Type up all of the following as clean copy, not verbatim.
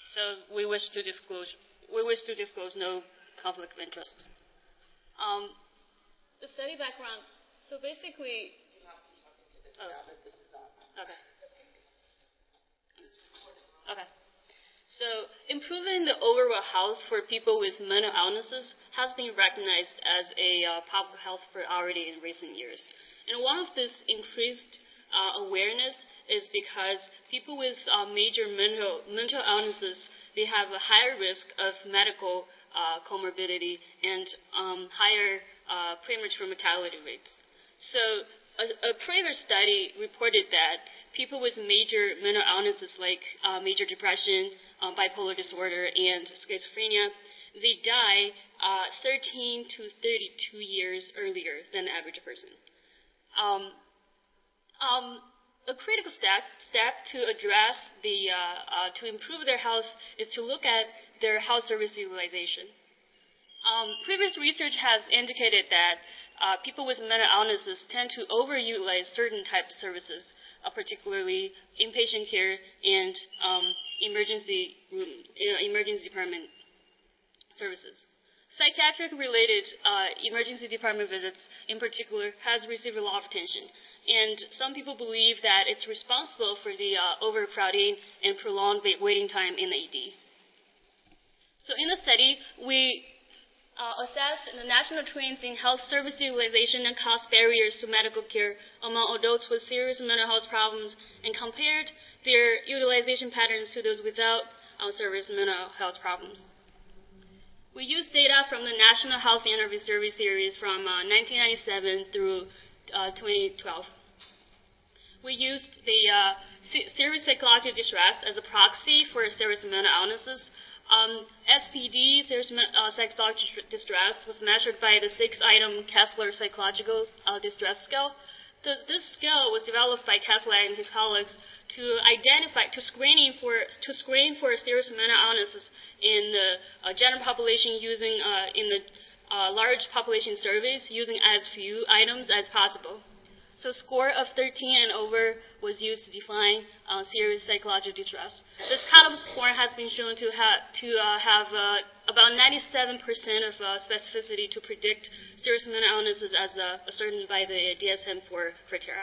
So we wish to disclose no conflict of interest. The study background. So basically, you have to be talking to this now that this is on. Okay. Okay. So improving the overall health for people with mental illnesses has been recognized as a public health priority in recent years. And one of this increased awareness is because people with major mental illnesses, they have a higher risk of medical comorbidity and higher premature mortality rates. So a previous study reported that people with major mental illnesses like major depression, bipolar disorder, and schizophrenia, they die 13 to 32 years earlier than the average person. A critical step to address to improve their health is to look at their health service utilization. Previous research has indicated that people with mental illnesses tend to overutilize certain types of services, particularly inpatient care and emergency department services. Psychiatric-related emergency department visits, in particular, has received a lot of attention, and some people believe that it's responsible for the overcrowding and prolonged waiting time in the ED. So in the study, we assessed the national trends in health service utilization and cost barriers to medical care among adults with serious mental health problems and compared their utilization patterns to those without serious mental health problems. We used data from the National Health Interview Survey series from 1997 through 2012. We used the serious psychological distress as a proxy for serious mental illnesses. SPD, serious psychological distress, was measured by the 6-item Kessler Psychological Distress Scale. This scale was developed by Kessler and his colleagues to screen for serious mental illnesses in the general population using in the large population surveys using as few items as possible. So score of 13 and over was used to define serious psychological distress. This cutoff score has been shown to have about 97% of specificity to predict serious mental illnesses as ascertained by the DSM-4 criteria.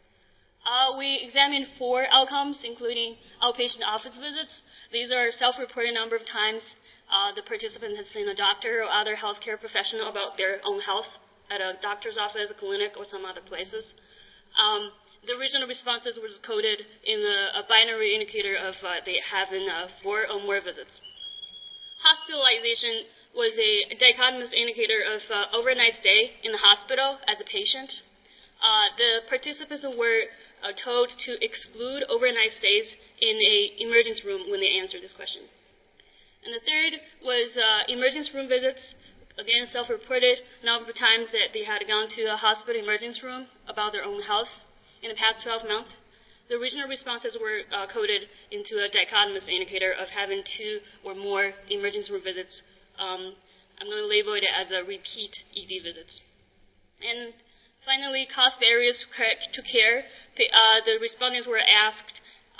We examined 4 outcomes, including outpatient office visits. These are self-reported number of times the participant has seen a doctor or other healthcare professional about their own health at a doctor's office, a clinic, or some other places. The original responses was coded in a binary indicator of they having 4 or more visits. Hospitalization was a dichotomous indicator of overnight stay in the hospital as a patient. The participants were told to exclude overnight stays in an emergency room when they answered this question. And the third was emergency room visits. Again, self-reported number of times that they had gone to a hospital emergency room about their own health in the past 12 months. The original responses were coded into a dichotomous indicator of having 2 or more emergency room visits. I'm going to label it as a repeat ED visits. And finally, cost barriers to care. The respondents were asked,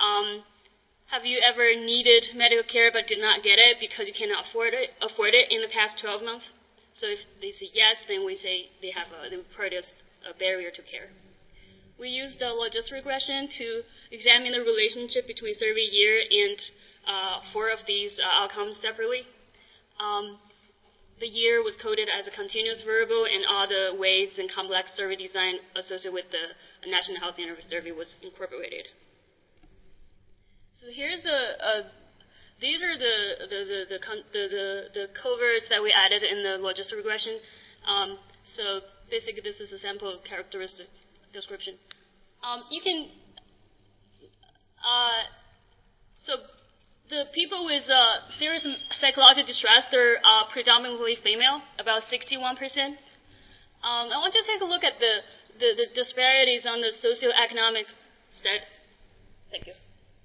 have you ever needed medical care but did not get it because you cannot afford it in the past 12 months? So if they say yes, then we say they reported a barrier to care. We used a logistic regression to examine the relationship between survey year and 4 of these outcomes separately. The year was coded as a continuous variable, and all the weights and complex survey design associated with the National Health Interview Survey was incorporated. So here's these are the coverts that we added in the logistic regression. So basically, this is a sample characteristic description. So the people with serious psychological distress, they're predominantly female, about 61%. I want you to take a look at the disparities on the socioeconomic state. Thank you.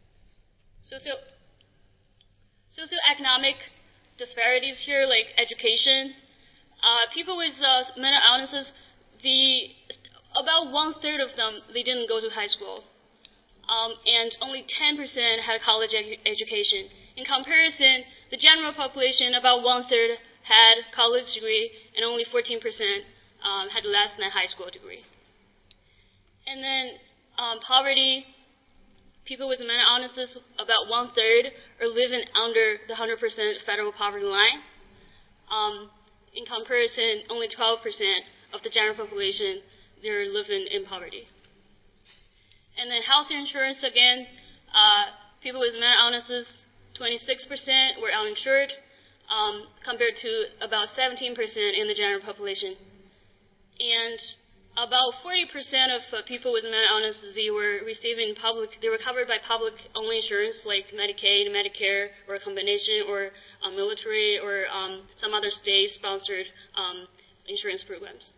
Socioeconomic disparities here, like education. People with mental illnesses, about 1/3 of them, they didn't go to high school. And only 10% had a college education. In comparison, the general population, about 1/3 had college degree, and only 14% had less than a high school degree. And then poverty, people with mental illnesses, about 1/3 are living under the 100% federal poverty line. In comparison, only 12% of the general population, they're living in poverty. And then health insurance, again, people with mental illnesses, 26% were uninsured, compared to about 17% in the general population. And about 40% of people with mental illnesses, they were covered by public-only insurance like Medicaid, Medicare, or a combination, or military, or some other state-sponsored insurance programs.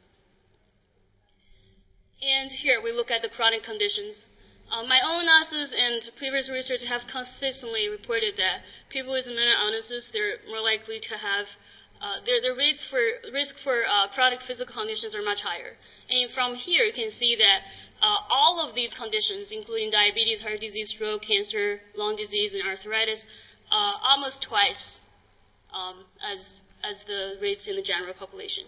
And here we look at the chronic conditions. My own analysis and previous research have consistently reported that people with mental illnesses, they're more likely to have their risk for chronic physical conditions are much higher. And from here, you can see that all of these conditions, including diabetes, heart disease, stroke, cancer, lung disease, and arthritis, almost twice as the rates in the general population.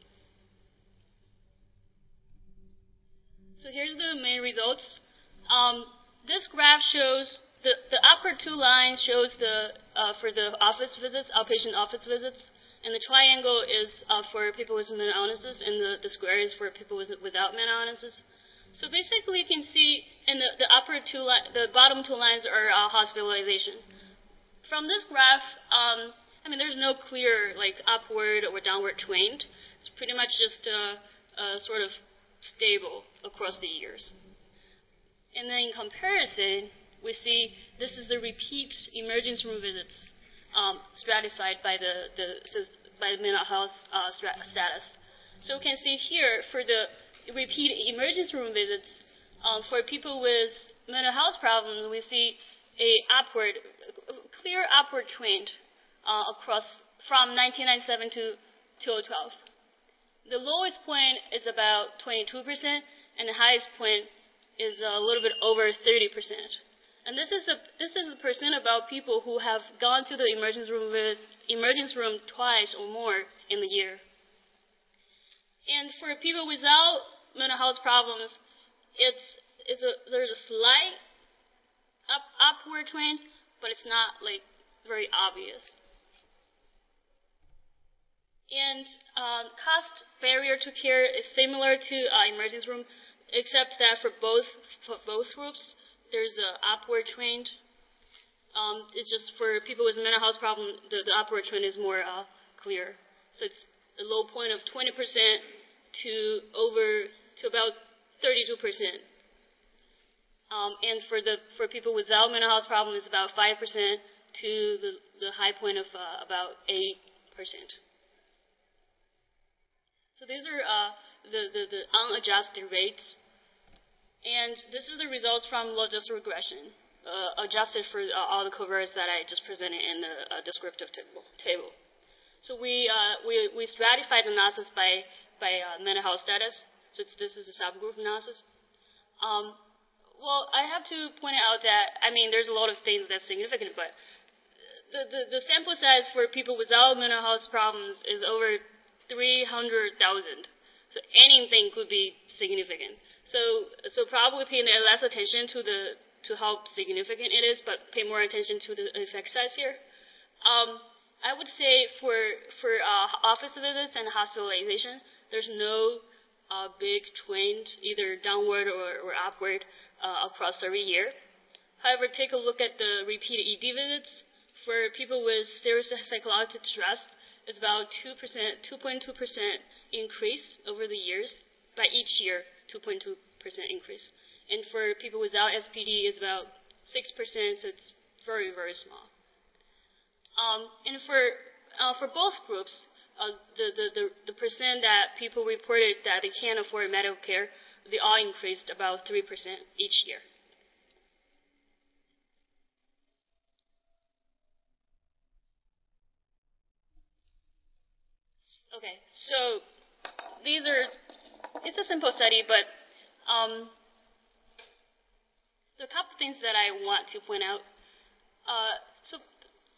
So here's the main results. This graph shows the upper two lines shows for the office visits, outpatient office visits, and the triangle is for people with mental illnesses, and the square is for people without mental illnesses. So basically, you can see in the bottom two lines are hospitalization. From this graph, there's no clear upward or downward trend. It's pretty much just sort of stable across the years. And then in comparison, we see this is the repeat emergency room visits stratified by the mental health status. So we can see here for the repeat emergency room visits for people with mental health problems, we see a clear upward trend across from 1997 to 2012. The lowest point is about 22%, and the highest point is a little bit over 30%. And this is a percent about people who have gone to the emergency room twice or more in the year. And for people without mental health problems, there's a slight upward trend, but it's not very obvious. And cost barrier to care is similar to emergency room, except that for both groups, there's an upward trend. It's just for people with mental health problems, the upward trend is more clear. So it's a low point of 20% to about 32%. And for people without mental health problems, it's about 5% to the high point of about 8%. So these are the unadjusted rates. And this is the results from logistic regression, adjusted for all the covariates that I just presented in the descriptive table. So we stratified the analysis by mental health status. So this is a subgroup analysis. Well, I have to point out that, there's a lot of things that's significant, but the sample size for people without mental health problems is over 300,000. So anything could be significant. So probably pay less attention to how significant it is, but pay more attention to the effect size here. I would say for office visits and hospitalization, there's no big trend, either downward or upward, across every year. However, take a look at the repeated ED visits. For people with serious psychological distress, it's about 2.2% increase over the years. By each year, 2.2% increase. And for people without SPD, it's about 6%, so it's very, very small. And for both groups, the percent that people reported that they can't afford medical care, they all increased about 3% each year. Okay, so it's a simple study, but there are a couple things that I want to point out. So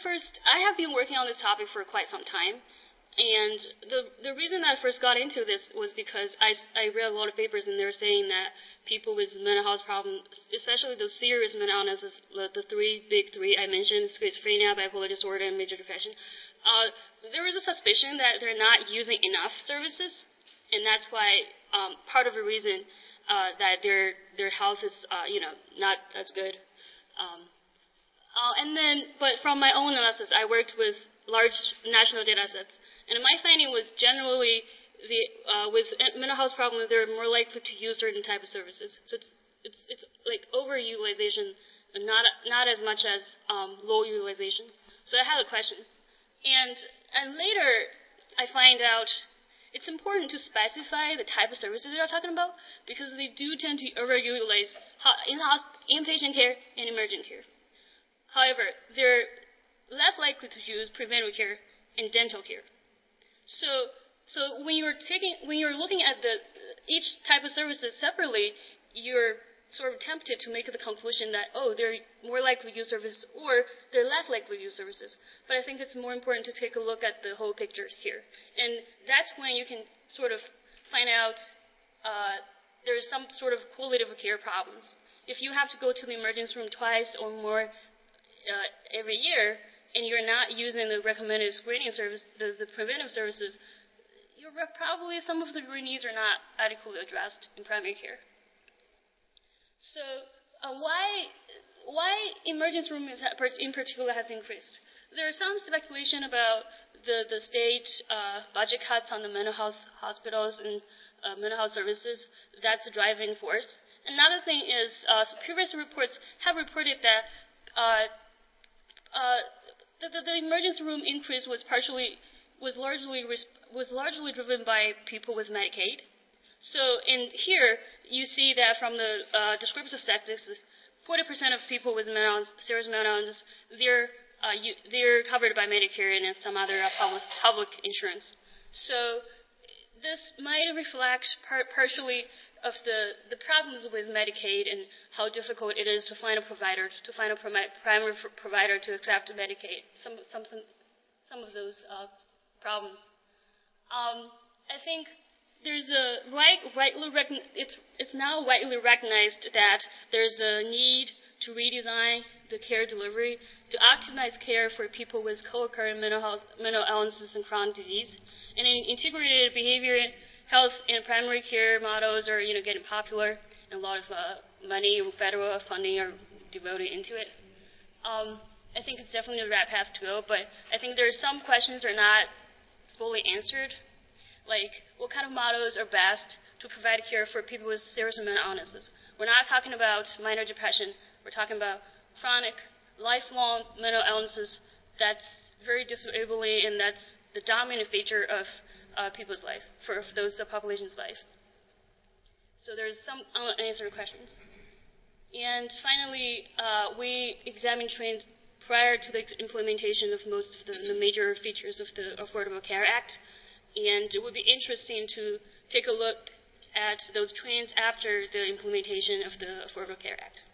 I have been working on this topic for quite some time. And the reason I first got into this was because I read a lot of papers, and they were saying that people with mental health problems, especially those serious mental illnesses, the big three I mentioned, schizophrenia, bipolar disorder, and major depression, there was a suspicion that they're not using enough services, and that's why part of the reason that their health is not as good. But from my own analysis, I worked with large national data sets. And my finding was generally with mental health problems, they're more likely to use certain type of services. So it's like overutilization, and not as much as low utilization. So I have a question. And later I find out it's important to specify the type of services they're talking about, because they do tend to overutilize inpatient care and emergent care. However, they're less likely to use preventive care and dental care. So when you're looking at each type of services separately, you're sort of tempted to make the conclusion that, oh, they're more likely to use services, or they're less likely to use services. But I think it's more important to take a look at the whole picture here. And that's when you can sort of find out there's some sort of quality of care problems. If you have to go to the emergency room twice or more every year, and you're not using the recommended screening service, the preventive services, probably some of the needs are not adequately addressed in primary care. So why emergency room in particular has increased? There's some speculation about the state budget cuts on the mental health hospitals and mental health services. That's a driving force. Another thing is previous reports have reported that the emergency room increase was largely driven by people with Medicaid. So in here, you see that from the descriptive statistics, 40% of people with serious mental illness, they're covered by Medicare and some other public insurance. So this might reflect partially of the problems with Medicaid and how difficult it is to find a primary provider to accept Medicaid. Some of those problems. I think there's it's now widely recognized that there's a need to redesign the care delivery to optimize care for people with co-occurring mental illnesses and chronic disease. And integrated behavior health and primary care models are getting popular, and a lot of money, federal funding are devoted into it. I think it's definitely the right path to go, but I think there are some questions that are not fully answered, like what kind of models are best to provide care for people with serious mental illnesses. We're not talking about minor depression. We're talking about chronic, lifelong mental illnesses that's very disabling, and that's the dominant feature of people's life, for those populations' life. So there's some unanswered questions. And finally, we examined trends prior to the implementation of most of the major features of the Affordable Care Act. And it would be interesting to take a look at those trends after the implementation of the Affordable Care Act.